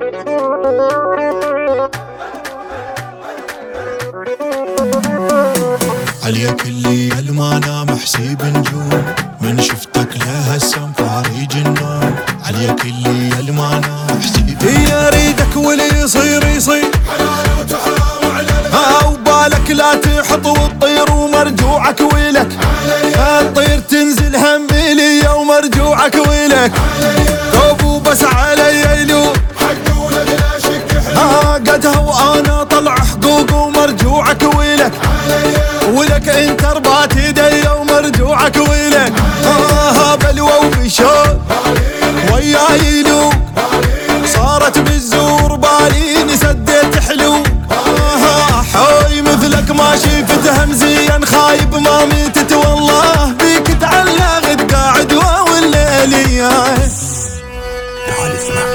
عليك الليل ما نام حسيب نجوم، من شفتك لها السم فاري جنون. عليك الليل ما نام حسيب يا ريدك واللي يصير يصير حلال وتحرام على وبالك لا تحط وتطير ومرجوعك ويلك. الطير تنزل همي لي ومرجوعك ويلك. توبوا بس علي يلوم حق ولد لا شك قدها وانا طلع حقوق ومرجوعك ويلك. ولك انت ربات يدي ومرجوعك ويلك. بلوى وبشوق وياي يلوق صارت بالزور بالين سديت حلوق. حوي مثلك ما شفت همزيا خايب ما ميتت والله بيك تعلقت قاعد والليل. تعال اسمع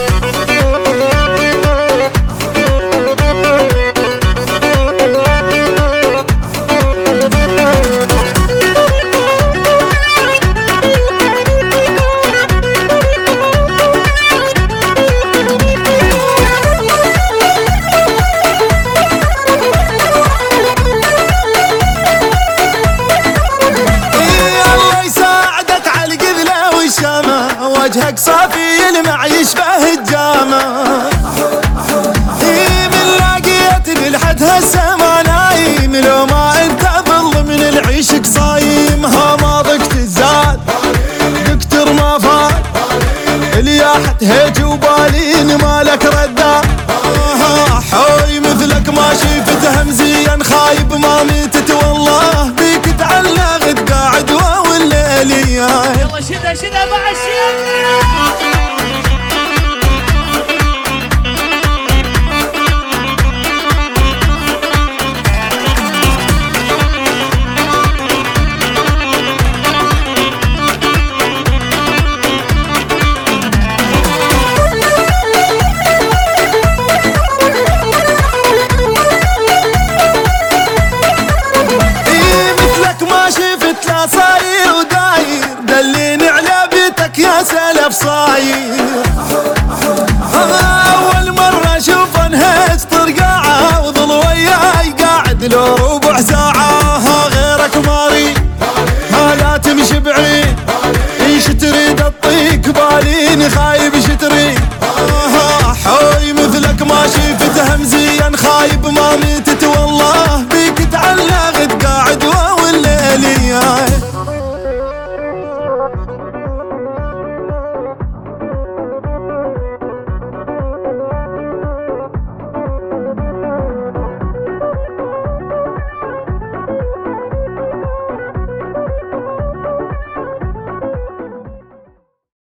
وجهك صافي يلمع يشبه الجامع. من لاقيت بالحد هسه ما نايم لو ما انت ظل من العيشك صايم. ما ضقت الزاد دكتور ما فات الياحت هيج وبالين مالك رداد. حوي مثلك ما شفت همزيا خايب ما ميتت والله بيك تعلقت قاعد والليل. يلا شده شده مع الشيخ. صاير وداير دليني على بيتك يا سلف صاير. أول مرة أشوف انهج طرقاعة وظل وياي قاعد لو